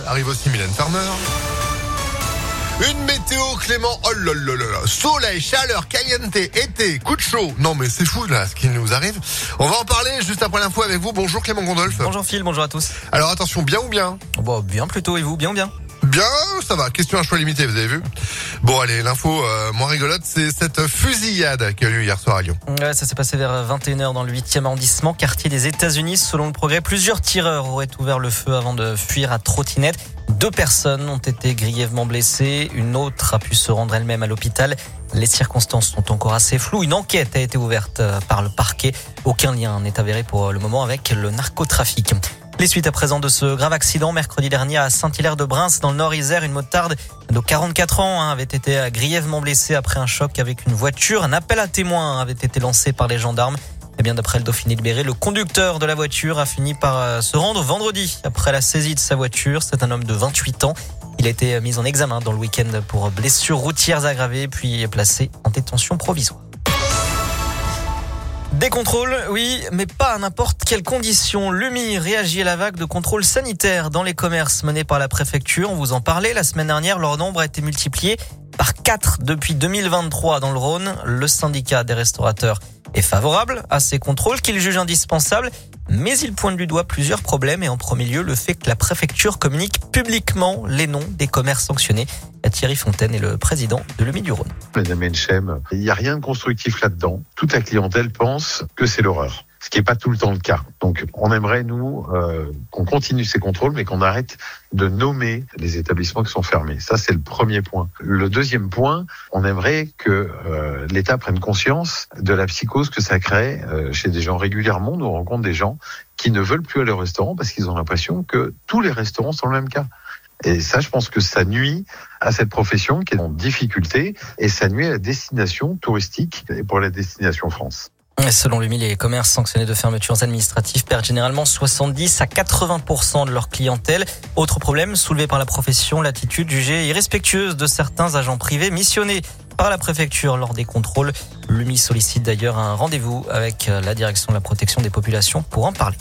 arrive aussi Mylène Farmer. Une météo, Clément, oh là là là là, soleil, chaleur, caliente, été, coup de chaud. Non mais c'est fou là ce qui nous arrive. On va en parler juste après l'info avec vous. Bonjour Clément Gondolf. Bonjour Phil, bonjour à tous. Alors attention, bien ou bien ? Bon, bien plutôt, et vous, bien ou bien ? Bien, ça va. Question à choix limité, vous avez vu ? Bon allez, l'info moins rigolote, c'est cette fusillade qui a eu lieu hier soir à Lyon. Ouais, ça s'est passé vers 21h dans le 8e arrondissement, quartier des États-Unis. Selon le Progrès, plusieurs tireurs auraient ouvert le feu avant de fuir à trottinette. 2 personnes ont été grièvement blessées. Une autre a pu se rendre elle-même à l'hôpital. Les circonstances sont encore assez floues. Une enquête a été ouverte par le parquet. Aucun lien n'est avéré pour le moment avec le narcotrafic. Les suites à présent de ce grave accident mercredi dernier à Saint-Hilaire-de-Brins dans le Nord-Isère. Une motarde de 44 ans avait été grièvement blessée après un choc avec une voiture. Un appel à témoins avait été lancé par les gendarmes. Et bien d'après le Dauphiné libéré, le conducteur de la voiture a fini par se rendre vendredi après la saisie de sa voiture. C'est un homme de 28 ans. Il a été mis en examen dans le week-end pour blessures routières aggravées puis placé en détention provisoire. Des contrôles, oui, mais pas à n'importe quelles conditions. L'UMI réagit à la vague de contrôles sanitaires dans les commerces menés par la préfecture. On vous en parlait la semaine dernière, leur nombre a été multiplié par 4 depuis 2023 dans le Rhône. Le syndicat des restaurateurs est favorable à ces contrôles qu'il juge indispensables, mais il pointe du doigt plusieurs problèmes et en premier lieu le fait que la préfecture communique publiquement les noms des commerces sanctionnés. Thierry Fontaine est le président de l'UMI du Rhône. Madame Enchem, il n'y a rien de constructif là-dedans. Toute la clientèle pense que c'est l'horreur, ce qui n'est pas tout le temps le cas. Donc on aimerait, nous, qu'on continue ces contrôles, mais qu'on arrête de nommer les établissements qui sont fermés. Ça, c'est le premier point. Le deuxième point, on aimerait que l'État prenne conscience de la psychose que ça crée chez des gens. Régulièrement, on rencontre des gens qui ne veulent plus aller au restaurant parce qu'ils ont l'impression que tous les restaurants sont le même cas. Et ça, je pense que ça nuit à cette profession qui est en difficulté et ça nuit à la destination touristique et pour la destination France. Selon l'UMI, les commerces sanctionnés de fermetures administratives perdent généralement 70 à 80% de leur clientèle. Autre problème soulevé par la profession, l'attitude jugée irrespectueuse de certains agents privés missionnés par la préfecture lors des contrôles. L'UMI sollicite d'ailleurs un rendez-vous avec la direction de la protection des populations pour en parler.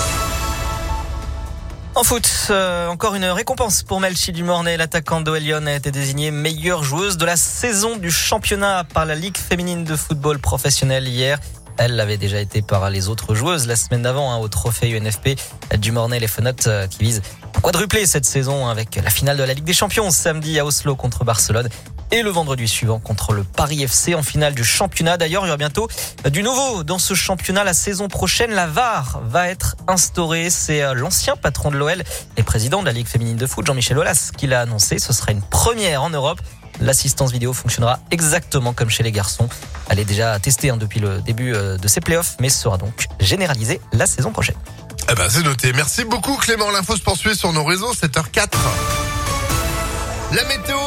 En foot, encore une récompense pour Melchi Dumornay. L'attaquante d'OL Lyon a été désignée meilleure joueuse de la saison du championnat par la Ligue féminine de football professionnel hier. Elle l'avait déjà été par les autres joueuses la semaine d'avant au trophée UNFP. Dumornay les Fenotes qui vise un quadruplé cette saison avec la finale de la Ligue des Champions samedi à Oslo contre Barcelone. Et le vendredi suivant contre le Paris FC en finale du championnat. D'ailleurs, il y aura bientôt du nouveau dans ce championnat. La saison prochaine, la VAR va être instaurée. C'est l'ancien patron de l'OL et président de la Ligue féminine de foot, Jean-Michel Aulas, qui l'a annoncé. Ce sera une première en Europe. L'assistance vidéo fonctionnera exactement comme chez les garçons. Elle est déjà testée depuis le début de ces playoffs, mais sera donc généralisée la saison prochaine. Eh ben, c'est noté. Merci beaucoup Clément. L'info se poursuit sur nos réseaux, 7h04. La météo.